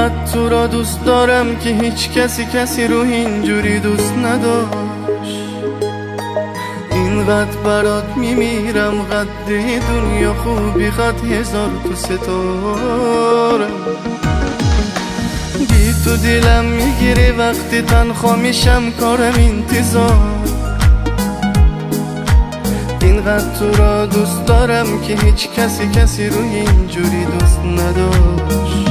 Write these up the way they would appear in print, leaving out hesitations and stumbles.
اینقدر تو را دوست دارم که هیچ کسی رو اینجوری دوست نداشت. اینقدر برات میمیرم قد دنیا خوبی قد هزار تو ستاره. بی تو دلم میگیره وقتی تنها میشم کارم انتظار. اینقدر تو را دوست دارم که هیچ کسی رو اینجوری دوست نداشت.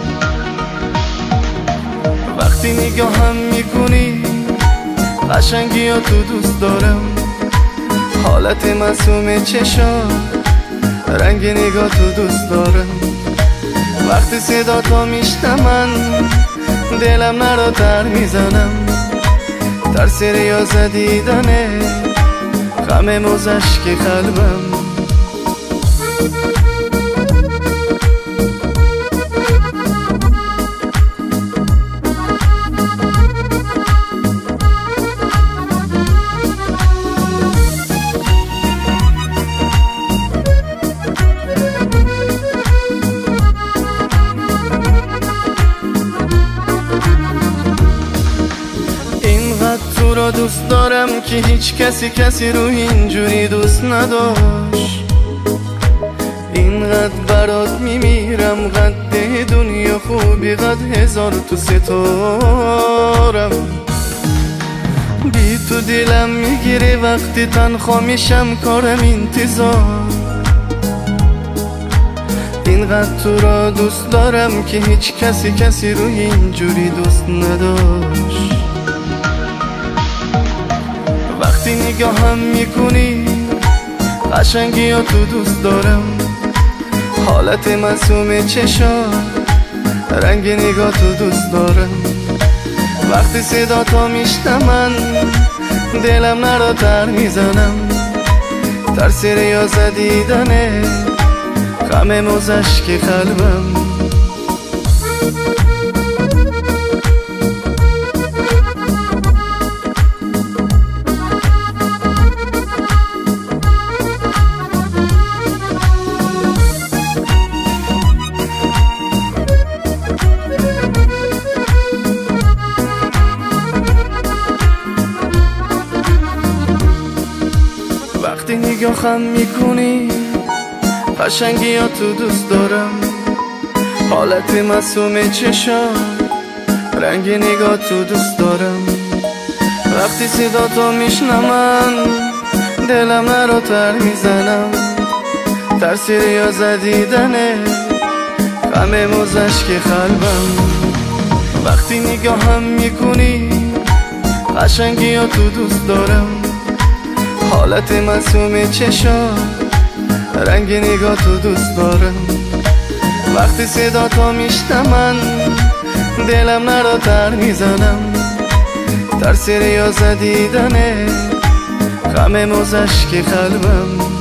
وقتی نگاهم میکنی قشنگی ها تو دوست دارم، حالت معصوم چشا رنگ نگاه تو دوست دارم. وقتی صدا تو میشنم دلم نرا تر میزنم، ترس ریاض دیدنه غم موزش که قلبم. تو را دوست دارم که هیچ کسی رو اینجوری دوست نداشت. اینقدر برات میمیرم قد دنیا خوبی قد هزار تو ستارم. بی تو دلم میگیره وقتی تنها میشم کارم انتظار. اینقدر تو را دوست دارم که هیچ کسی رو اینجوری دوست نداشت. وقتی نگاهم میکنی قشنگی ها تو دوست دارم، حالت معصوم چشا رنگ نگاه تو دوست دارم. وقتی صدا تو میشنم دلم نرا تر میزنم، ترس ریاض دیدنه غم موزش که قلبم. وقتی نگاهم میکنی قشنگی ها تو دوست دارم، حالت معصوم چشا رنگ نگاه تو دوست دارم. وقتی صدا تو میشنم دلم نرا تر میزنم، ترس ریاض دیدنه غم موزش که قلبم. وقتی نگاهم میکنی قشنگی ها تو دوست دارم، حالت معصوم چشا رنگ نگاه تو دوست دارم. وقتی صدا تو میشنم دلم نرا تر میزنم، ترس ریاض دیدنه غم موزش که قلبم.